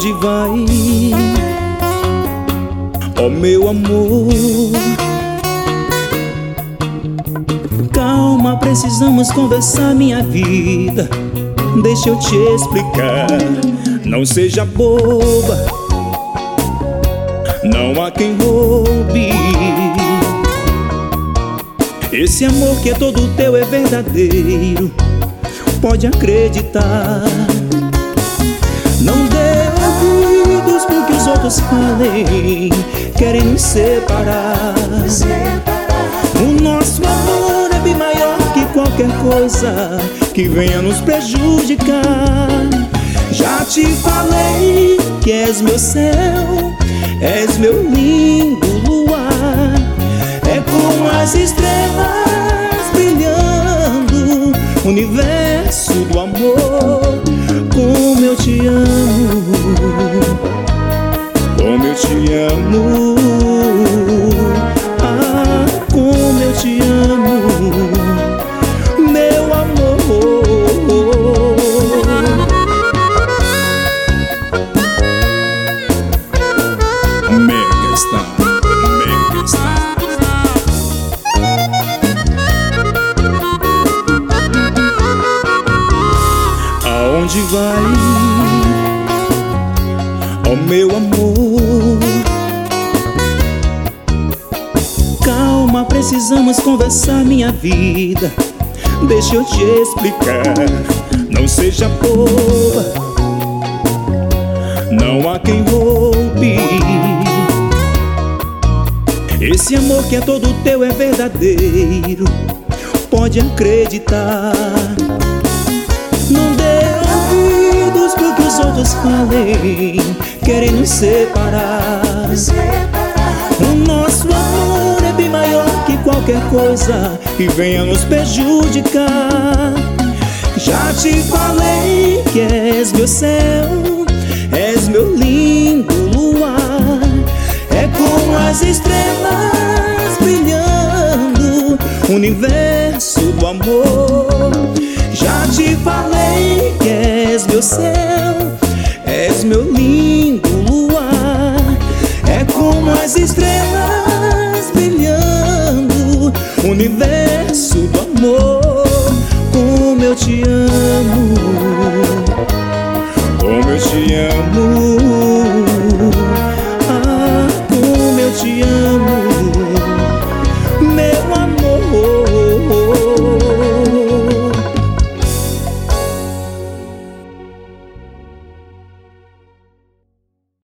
Aonde vai, ó meu amor? Calma, precisamos conversar, minha vida. Deixa eu te explicar. Não seja boba, não há quem roube. Esse amor que é todo teu é verdadeiro, pode acreditar. Não dê ouvidos pro que os outros falem, querem nos separar. O nosso amor é bem maior que qualquer coisa que venha nos prejudicar. Já te falei que és meu céu, és meu lindo luar. É como as estrelas brilhando, universo do amor. Como eu te amo, como eu te amo. Ah, como eu te amo, meu amor. Megastar, Megastar. Aonde vai, ó meu amor? Calma, precisamos conversar, minha vida. Deixa eu te explicar. Não seja boba, não há quem roube. Esse amor que é todo teu é verdadeiro, pode acreditar. Não dê ouvidos pro que os outros falem, querem nos separar. O nosso amor é bem maior que qualquer coisa que venha nos prejudicar. Já te falei que és meu céu, és meu lindo luar. É como as estrelas brilhando, universo do amor. Já te falei que és meu céu, és meu lindo luar. É como as estrelas